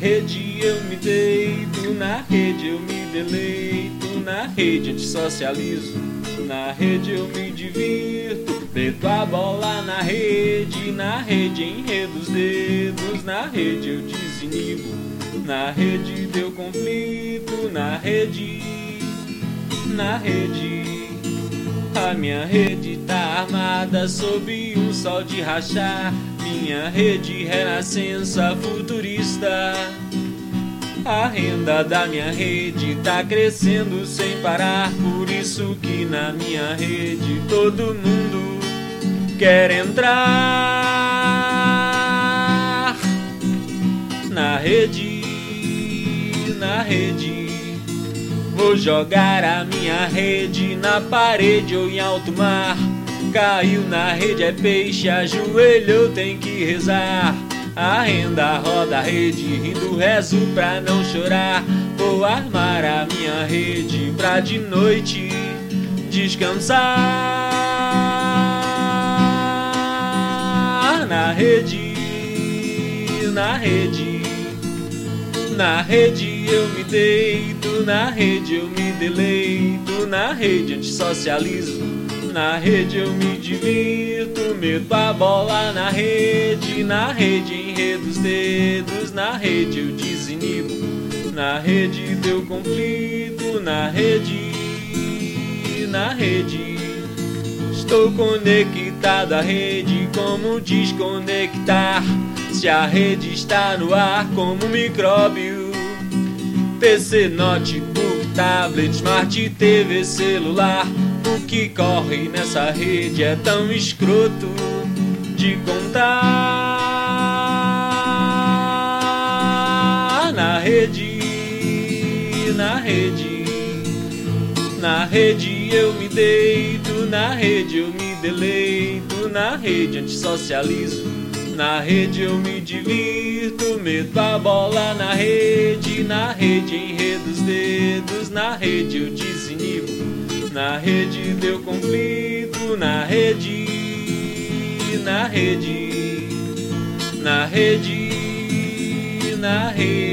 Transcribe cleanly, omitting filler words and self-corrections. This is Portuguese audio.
rede eu me deito, na rede eu me deleito, na rede antissocializo, na rede eu me divirto, meto a bola na rede enredo os dedos, na rede eu desinibo, na rede deu conflito, na rede, a minha rede tá armada sob um sol de rachar, minha rede renascença futurista. A renda da minha rede tá crescendo sem parar, por isso que na minha rede todo mundo quer entrar. Na rede, vou jogar a minha rede na parede ou em alto mar. Caiu na rede é peixe, ajoelhou, tem que rezar. A renda roda a rede, rindo rezo pra não chorar. Vou armar a minha rede pra de noite descansar. Na rede, eu me deito, na rede eu me deleito, na rede antissocializo, na rede eu me divirto, meto a bola na rede enredo os dedos, na rede eu desinibo, na rede deu conflito, na rede, estou conectado à rede, como desconectar? Se a rede está no ar como micróbio, PC, notebook, tablet, smart TV, celular, o que corre nessa rede é tão escroto de contar. Na rede eu me deito, na rede eu me deleito, na rede antissocializo, na rede eu me divirto, meto a bola na rede enredo os dedos, na rede eu desinibo, na rede deu conflito, na rede, na rede.